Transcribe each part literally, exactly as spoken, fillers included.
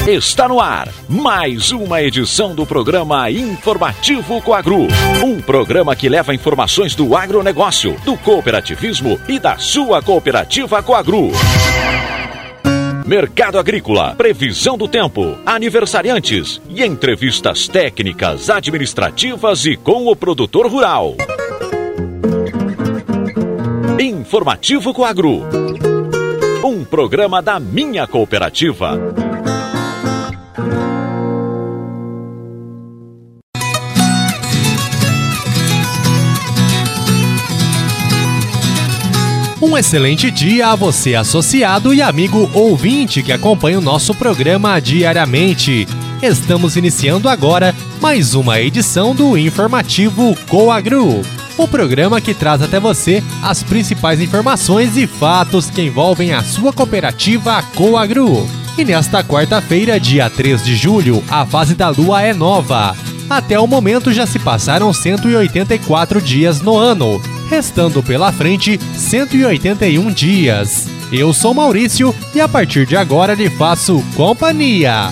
Está no ar mais uma edição do programa Informativo Coagro. Um programa que leva informações do agronegócio, do cooperativismo e da sua cooperativa Coagro. Mercado agrícola, previsão do tempo, aniversariantes e entrevistas técnicas, administrativas e com o produtor rural. Informativo Coagro. Um programa da minha cooperativa. Um excelente dia a você, associado e amigo ouvinte que acompanha o nosso programa diariamente. Estamos iniciando agora mais uma edição do Informativo Coagro, o programa que traz até você as principais informações e fatos que envolvem a sua cooperativa Coagro. E nesta quarta-feira, dia três de julho, a fase da lua é nova. Até o momento já se passaram cento e oitenta e quatro dias no ano, restando pela frente cento e oitenta e um dias. Eu sou Maurício e a partir de agora lhe faço companhia.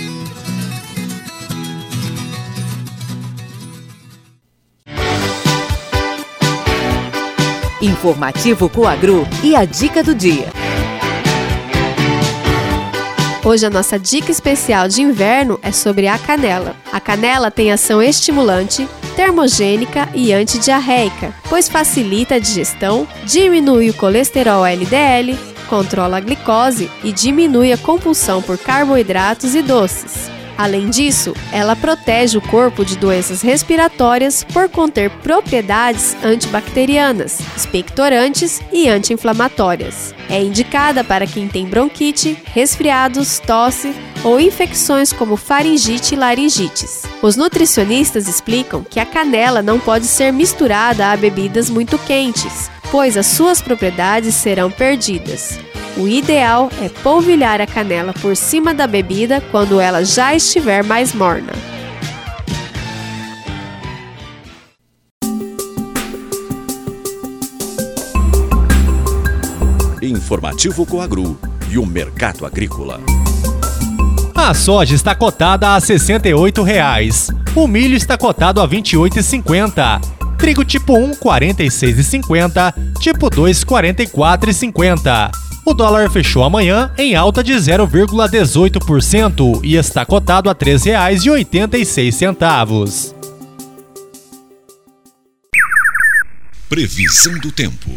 Informativo Coagro e a dica do dia. Hoje a nossa dica especial de inverno é sobre a canela. A canela tem ação estimulante, termogênica e antidiarreica, pois facilita a digestão, diminui o colesterol L D L, controla a glicose e diminui a compulsão por carboidratos e doces. Além disso, ela protege o corpo de doenças respiratórias por conter propriedades antibacterianas, expectorantes e anti-inflamatórias. É indicada para quem tem bronquite, resfriados, tosse ou infecções como faringite e laringites. Os nutricionistas explicam que a canela não pode ser misturada a bebidas muito quentes, pois as suas propriedades serão perdidas. O ideal é polvilhar a canela por cima da bebida quando ela já estiver mais morna. Informativo Coagro e o mercado agrícola. A soja está cotada a sessenta e oito reais. O milho está cotado a vinte e oito reais e cinquenta centavos. Trigo tipo um, quarenta e seis reais e cinquenta centavos. Tipo dois, quarenta e quatro reais e cinquenta centavos. O dólar fechou amanhã em alta de zero vírgula dezoito por cento e está cotado a treze reais e oitenta e seis centavos. Previsão do tempo.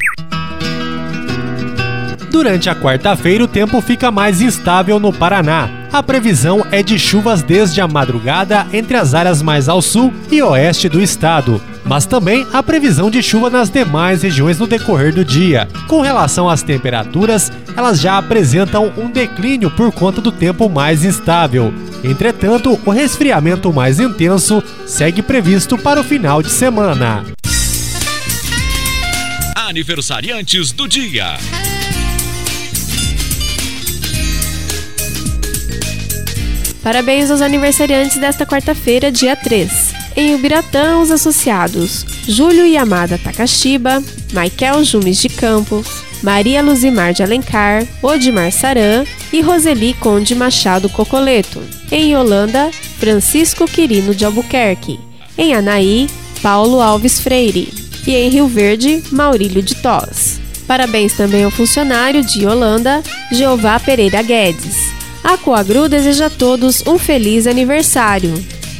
Durante a quarta-feira, o tempo fica mais instável no Paraná. A previsão é de chuvas desde a madrugada entre as áreas mais ao sul e oeste do estado, mas também há previsão de chuva nas demais regiões no decorrer do dia. Com relação às temperaturas, elas já apresentam um declínio por conta do tempo mais instável. Entretanto, o resfriamento mais intenso segue previsto para o final de semana. Aniversariantes do dia. Parabéns aos aniversariantes desta quarta-feira, dia três. Em Ubiratã, os associados Júlio Yamada Takashiba, Maikel Jumes de Campos, Maria Luzimar de Alencar, Odimar Saran e Roseli Conde Machado Cocoleto. Em Holanda, Francisco Quirino de Albuquerque. Em Anaí, Paulo Alves Freire. E em Rio Verde, Maurílio de Toz. Parabéns também ao funcionário de Holanda, Jeová Pereira Guedes. A Coagro deseja a todos um feliz aniversário.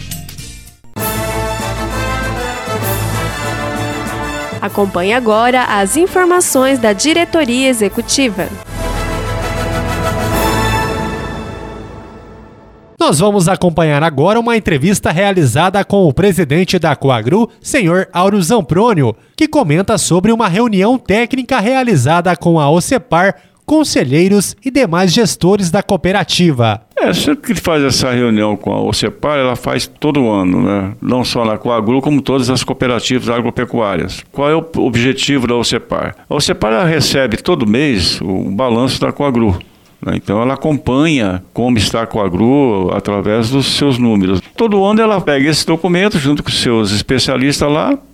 Acompanhe agora as informações da diretoria executiva. Nós vamos acompanhar agora uma entrevista realizada com o presidente da Coagro, senhor Áureo Zamprônio, que comenta sobre uma reunião técnica realizada com a OCEPAR, conselheiros e demais gestores da cooperativa. É, sempre que faz essa reunião com a OCEPAR, ela faz todo ano, né? Não só na Coagro, como todas as cooperativas agropecuárias. Qual é o objetivo da OCEPAR? A OCEPAR ela recebe todo mês o balanço da Coagro. Então ela acompanha como está a Coagro através dos seus números. Todo ano ela pega esse documento junto com os seus especialistas lá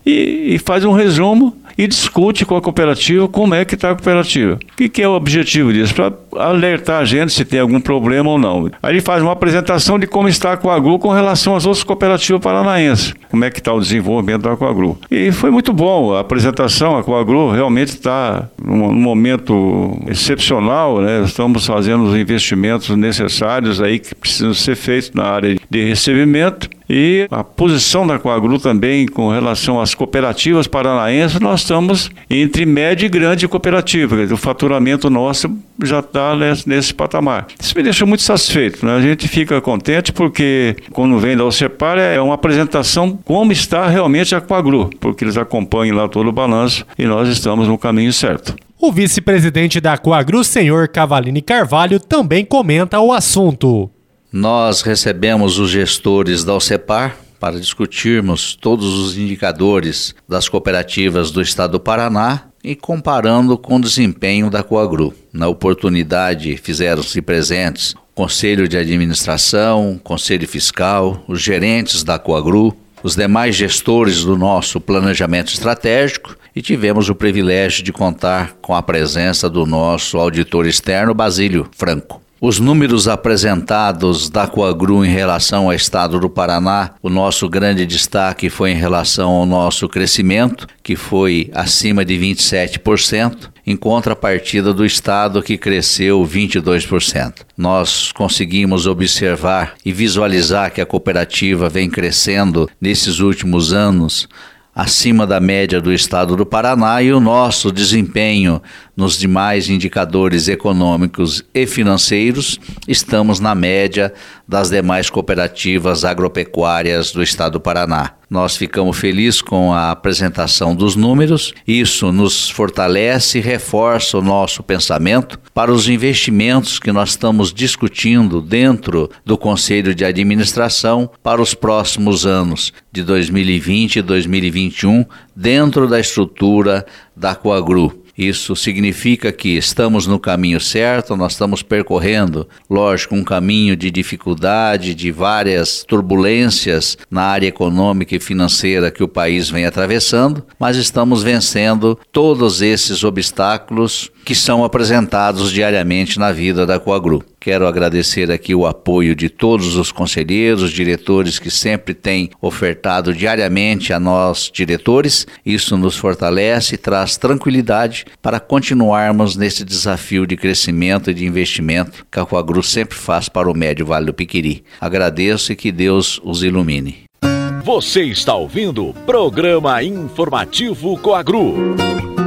e, e faz um resumo e discute com a cooperativa como é que está a cooperativa. O que, que é o objetivo disso? Para alertar a gente se tem algum problema ou não. Aí ele faz uma apresentação de como está a Coagru com relação às outras cooperativas paranaenses. Como é que está o desenvolvimento da Coagru. E foi muito bom a apresentação. A Coagru realmente está num, num momento excepcional, né? Estamos fazendo os investimentos necessários aí que precisam ser feitos na área de recebimento. E a posição da Coagru também com relação às cooperativas paranaenses, nós estamos entre média e grande cooperativa. O faturamento nosso já está nesse, nesse patamar. Isso me deixa muito satisfeito, né? A gente fica contente porque quando vem da OCEPAR é uma apresentação como está realmente a Coagru, porque eles acompanham lá todo o balanço e nós estamos no caminho certo. O vice-presidente da Coagru, senhor Cavalini Carvalho, também comenta o assunto. Nós recebemos os gestores da OCEPAR para discutirmos todos os indicadores das cooperativas do estado do Paraná e comparando com o desempenho da Coagru. Na oportunidade fizeram-se presentes o Conselho de Administração, o Conselho Fiscal, os gerentes da Coagru, os demais gestores do nosso planejamento estratégico e tivemos o privilégio de contar com a presença do nosso auditor externo, Basílio Franco. Os números apresentados da Coagru em relação ao estado do Paraná, o nosso grande destaque foi em relação ao nosso crescimento, que foi acima de vinte e sete por cento, em contrapartida do estado que cresceu vinte e dois por cento. Nós conseguimos observar e visualizar que a cooperativa vem crescendo nesses últimos anos acima da média do estado do Paraná e o nosso desempenho nos demais indicadores econômicos e financeiros, estamos na média das demais cooperativas agropecuárias do estado do Paraná. Nós ficamos felizes com a apresentação dos números, isso nos fortalece e reforça o nosso pensamento para os investimentos que nós estamos discutindo dentro do Conselho de Administração para os próximos anos de dois mil e vinte e dois mil e vinte e um, dentro da estrutura da Coagru. Isso significa que estamos no caminho certo, nós estamos percorrendo, lógico, um caminho de dificuldade, de várias turbulências na área econômica e financeira que o país vem atravessando, mas estamos vencendo todos esses obstáculos que são apresentados diariamente na vida da Coagru. Quero agradecer aqui o apoio de todos os conselheiros, diretores que sempre têm ofertado diariamente a nós, diretores. Isso nos fortalece e traz tranquilidade para continuarmos nesse desafio de crescimento e de investimento que a Coagru sempre faz para o Médio Vale do Piquiri. Agradeço e que Deus os ilumine. Você está ouvindo o Programa Informativo Coagru.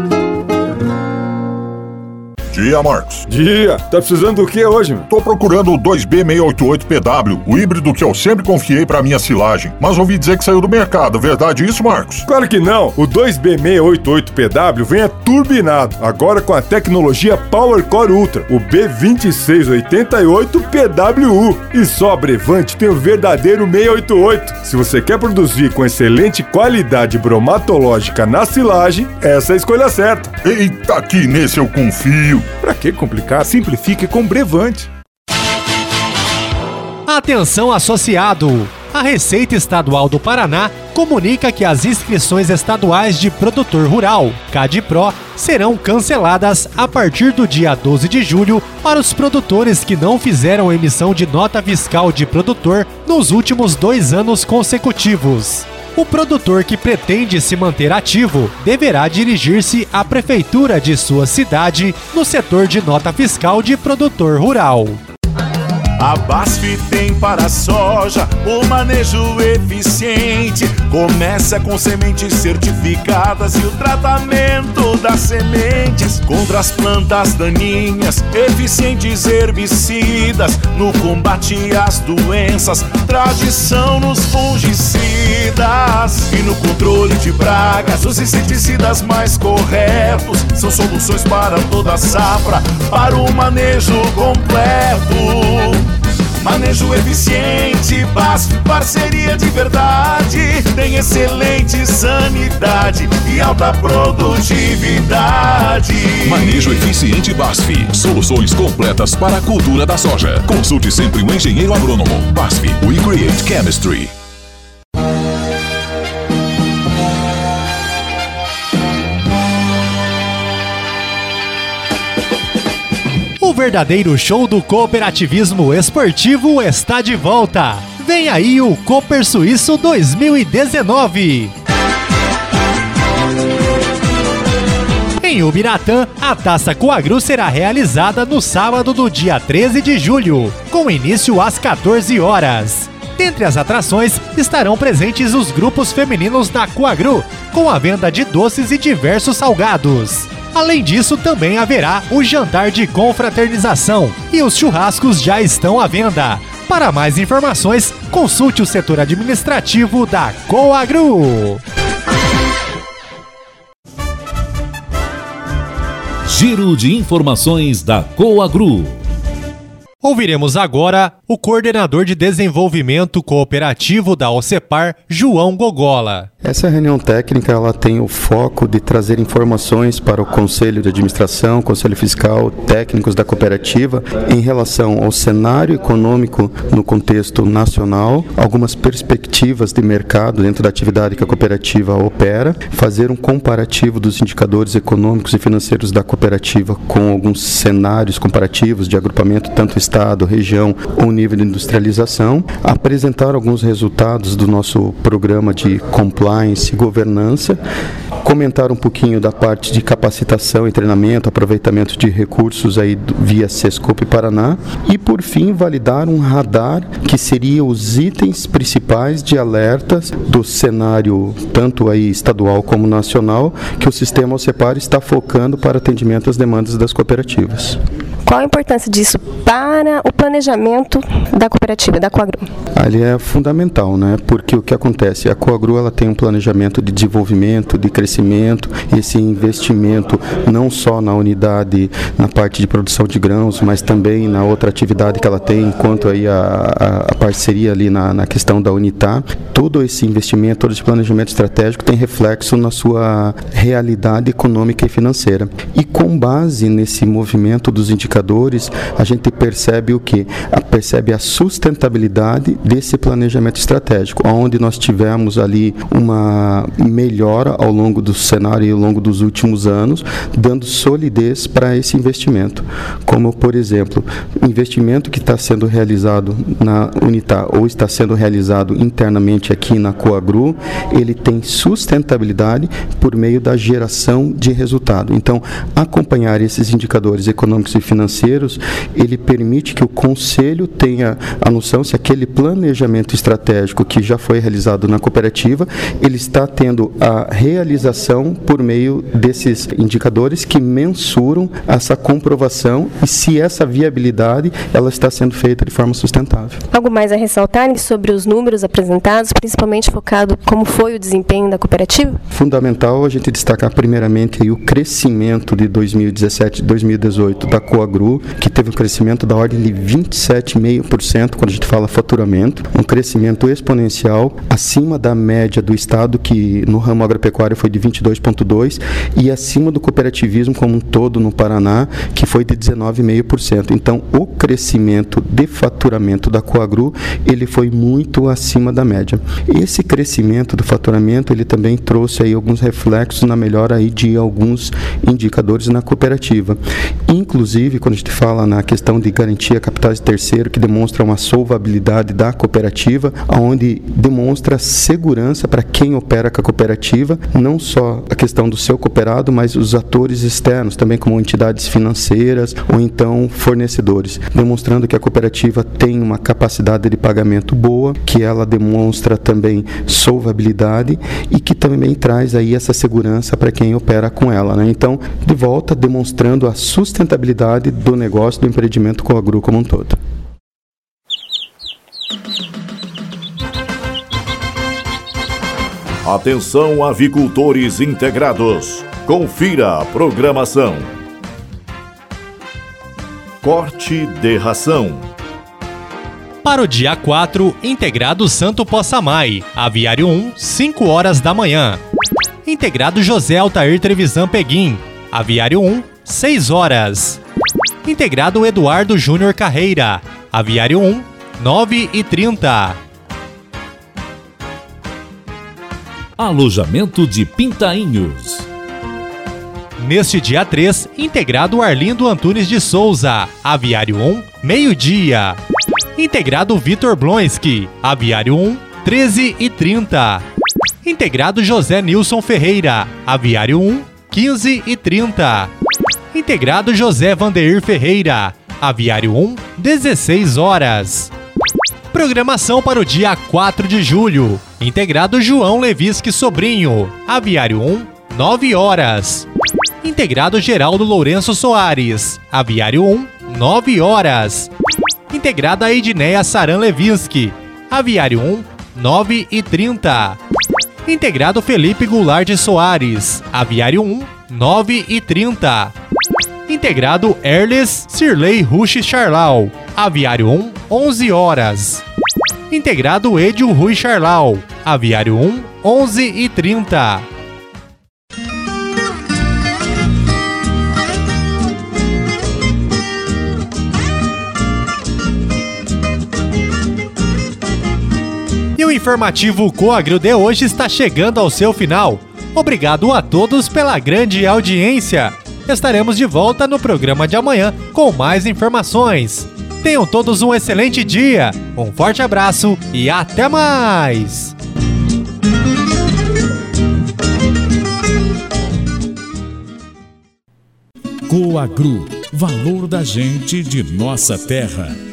Dia, Marcos. Dia. Tá precisando do que hoje, meu? Tô procurando o dois B seiscentos e oitenta e oito P W, o híbrido que eu sempre confiei pra minha silagem. Mas ouvi dizer que saiu do mercado. Verdade isso, Marcos? Claro que não. O dois B seiscentos e oitenta e oito P W vem turbinado, agora com a tecnologia PowerCore Ultra, o B dois seis oito oito P W U. E só a Brevante tem o verdadeiro seiscentos e oitenta e oito. Se você quer produzir com excelente qualidade bromatológica na silagem, essa é a escolha certa. Eita, que nesse eu confio. Pra que complicar? Simplifique com Brevante. Atenção, associado! A Receita Estadual do Paraná comunica que as inscrições estaduais de produtor rural, CADPRO, serão canceladas a partir do dia doze de julho para os produtores que não fizeram emissão de nota fiscal de produtor nos últimos dois anos consecutivos. O produtor que pretende se manter ativo deverá dirigir-se à prefeitura de sua cidade no setor de nota fiscal de produtor rural. A BASF tem para a soja o manejo eficiente. Começa com sementes certificadas e o tratamento das sementes contra as plantas daninhas, eficientes herbicidas no combate às doenças, tradição nos fungicidas e no controle de pragas. Os inseticidas mais corretos são soluções para toda a safra, para o manejo completo. Manejo eficiente, BASF, parceria de verdade. Tem excelente sanidade e alta produtividade. Manejo eficiente BASF. Soluções completas para a cultura da soja. Consulte sempre o engenheiro agrônomo. BASF, We Create Chemistry. verdadeiro show do cooperativismo esportivo está de volta. Vem aí o Cooper Suíço dois mil e dezenove. Em Ubiratã, a Taça Coagru será realizada no sábado do dia treze de julho, com início às quatorze horas. Dentre as atrações estarão presentes os grupos femininos da Coagru, com a venda de doces e diversos salgados. Além disso, também haverá o jantar de confraternização e os churrascos já estão à venda. Para mais informações, consulte o setor administrativo da Coagru. Giro de informações da Coagru. Ouviremos agora o coordenador de desenvolvimento cooperativo da OCEPAR, João Gogola. Essa reunião técnica ela tem o foco de trazer informações para o Conselho de Administração, Conselho Fiscal, técnicos da cooperativa em relação ao cenário econômico no contexto nacional, algumas perspectivas de mercado dentro da atividade que a cooperativa opera, fazer um comparativo dos indicadores econômicos e financeiros da cooperativa com alguns cenários comparativos de agrupamento tanto estado, região ou nível de industrialização, apresentar alguns resultados do nosso programa de compliance e governança, comentar um pouquinho da parte de capacitação e treinamento, aproveitamento de recursos aí via Sescope Paraná e, por fim, validar um radar que seria os itens principais de alertas do cenário tanto aí estadual como nacional que o sistema OCEPAR está focando para atendimento às demandas das cooperativas. Qual a importância disso para o planejamento da cooperativa, da Coagru? Ali é fundamental, né? Porque o que acontece? A Coagru ela tem um planejamento de desenvolvimento, de crescimento, esse investimento não só na unidade, na parte de produção de grãos, mas também na outra atividade que ela tem, enquanto aí a, a, a parceria ali na, na questão da Unitar. Todo esse investimento, todo esse planejamento estratégico tem reflexo na sua realidade econômica e financeira. E com base nesse movimento dos indicadores, a gente percebe o que? Percebe a sustentabilidade desse planejamento estratégico, onde nós tivemos ali uma melhora ao longo do cenário e ao longo dos últimos anos, dando solidez para esse investimento. Como, por exemplo, o investimento que está sendo realizado na Unitar ou está sendo realizado internamente aqui na Coagru, ele tem sustentabilidade por meio da geração de resultado. Então, acompanhar esses indicadores econômicos e financeiros, ele permite que o Conselho tenha a noção se aquele planejamento estratégico que já foi realizado na cooperativa, ele está tendo a realização por meio desses indicadores que mensuram essa comprovação e se essa viabilidade ela está sendo feita de forma sustentável. Algo mais a ressaltar sobre os números apresentados, principalmente focado como foi o desempenho da cooperativa? Fundamental a gente destacar primeiramente aí o crescimento de dois mil e dezessete e dois mil e dezoito da Coagru, que teve um crescimento da ordem de vinte e sete vírgula cinco por cento quando a gente fala faturamento, um crescimento exponencial acima da média do estado, que no ramo agropecuário foi de vinte e dois vírgula dois por cento e acima do cooperativismo como um todo no Paraná, que foi de dezenove vírgula cinco por cento. Então, o crescimento de faturamento da Coagru, ele foi muito acima da média. Esse crescimento do faturamento, ele também trouxe aí alguns reflexos na melhora aí de alguns indicadores na cooperativa. Inclusive, quando a gente fala na questão de garantia capitais de terceiro, que demonstra uma solvabilidade da cooperativa, onde demonstra segurança para quem opera com a cooperativa, não só a questão do seu cooperado, mas os atores externos, também como entidades financeiras ou então fornecedores, demonstrando que a cooperativa tem uma capacidade de pagamento boa, que ela demonstra também solvabilidade e que também traz aí essa segurança para quem opera com ela, né? Então, de volta, demonstrando a sustentabilidade do negócio, do empreendimento Coagru como um todo. Atenção, avicultores integrados. Confira a programação. Corte de ração. Para o dia quatro, Integrado Santo Possamay, Aviário um, cinco horas da manhã. Integrado José Altair Trevisan Peguim, Aviário um, seis horas. Integrado Eduardo Júnior Carreira, Aviário um, nove e trinta. Alojamento de Pintainhos. Neste dia três, integrado Arlindo Antunes de Souza, Aviário um, meio-dia. Integrado Vitor Blonski, Aviário um, treze e trinta. Integrado José Nilson Ferreira, Aviário um, quinze e trinta. Integrado José Vandeir Ferreira, Aviário um, dezesseis horas. Programação para o dia quatro de julho. Integrado João Levisque Sobrinho, Aviário um, nove horas. Integrado Geraldo Lourenço Soares, Aviário um, nove horas. Integrada Edneia Saran Levinsky, Aviário um, nove e trinta. Integrado Felipe Goulart de Soares, Aviário um, nove e trinta. Integrado Erles Sirley Rush Charlau, Aviário um, onze horas. Integrado Edio Rui Charlau, Aviário um, onze e trinta. E o informativo Coagro de hoje está chegando ao seu final. Obrigado a todos pela grande audiência. Estaremos de volta no programa de amanhã com mais informações. Tenham todos um excelente dia, um forte abraço e até mais! Coagro, valor da gente de nossa terra.